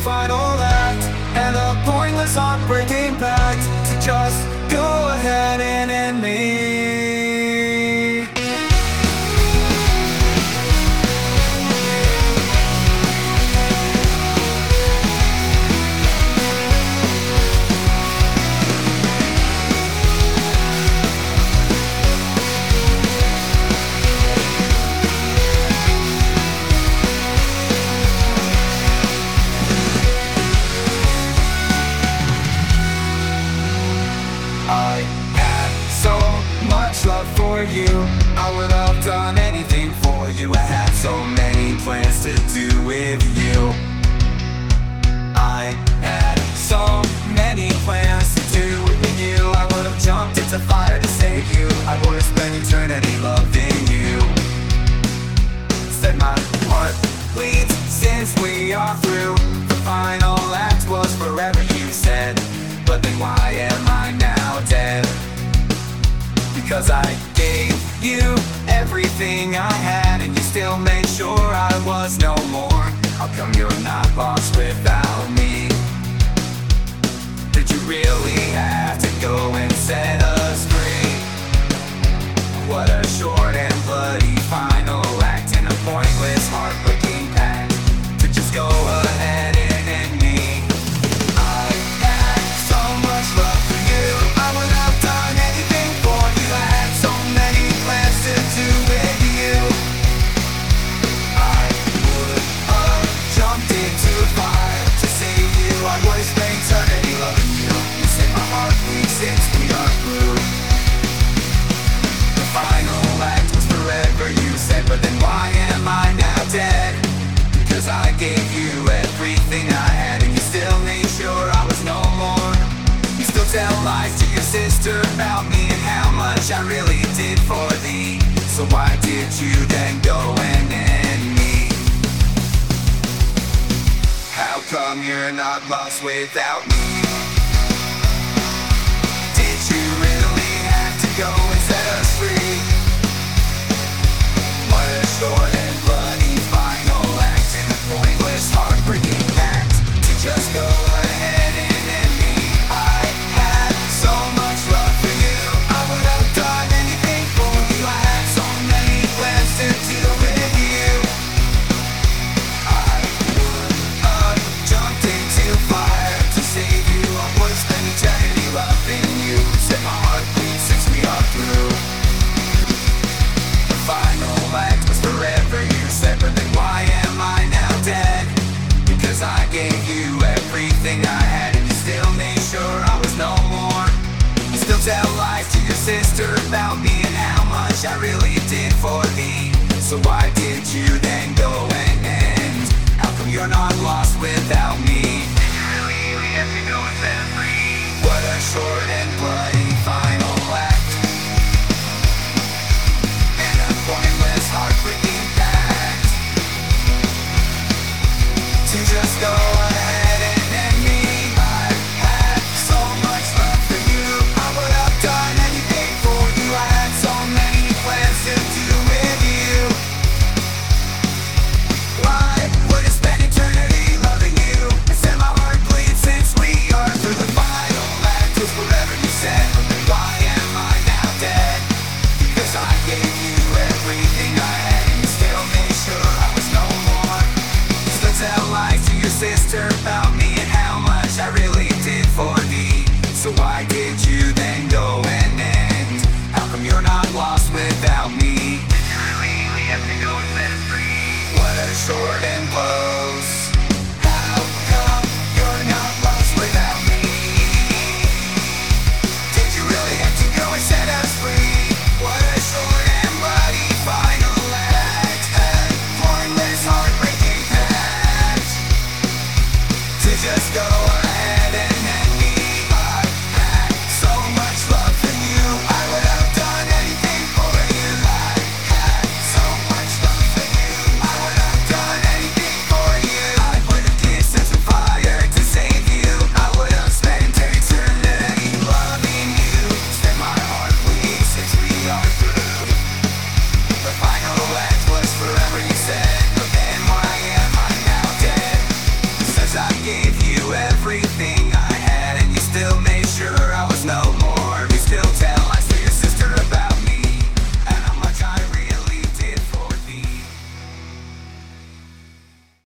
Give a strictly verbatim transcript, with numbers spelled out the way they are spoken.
final act, and a pointless heartbreaking pact to just go ahead and end me. I had so much love for you, I would have done anything for you. I had so many plans to do with you. I had so many plans to do with you. I would have jumped into fire to save you. I would have spent eternity loving you. Said my heart bleeds since we are through. The final act was forever, you said. But then why am I now dead? Because I gave you everything I had, and you still made sure I was no more. How come you're not lost without me? Did you really have to go and set us free? What a short and bloody final act, and a pointless heartbreaking pact to just go ahead and end me. I had so much love for you, I would have done anything for you. I had so many plans to do with you. I would have jumped into fire to save you. I would have spent eternity loving you. You said my heart bleeds since we are through. The final act was forever, you said. But then why am I now dead? Because I gave you everything I had, and you still made sure I was no more. You still tell lies to your sister about me and how much I really did for thee. So why did you then go and end me? How come you're not lost without me? Did you really have to go and set us free? What a short and bloody final act, and a pointless heartbreaking pact to just go ahead and end me. I had so much love for you, I would have done anything for you. I had so many plans to do with you. I would have jumped into fire to save you. I would have spent eternity loving you. Set my heart bleeds since we are through. The final act was forever, you said. But then why am I now dead? Because I gave you everything I had, and you still made sure I was no more. You still tell lies to your sister about me and how much I really did for thee. So why did you then go and end? How come you're not lost without me? Did you really, really have to go and set free? What a short and bloody final act, and a pointless heartbreaking pact to just go ahead and end me. I had so much love for you, I would have done anything for you. I had so many plans to do with you. I would have spent eternity loving you, and set my heart bleeds since we are through. The final act was forever, you said. But then why am I now dead? Because I gave you everything I had, and you still made sure I was no more. You still tell lies to your sister about me and how much I really did for thee. So why did you then go and end? How come you're not lost without me? Did you really, really have to go and set us free? What a short and close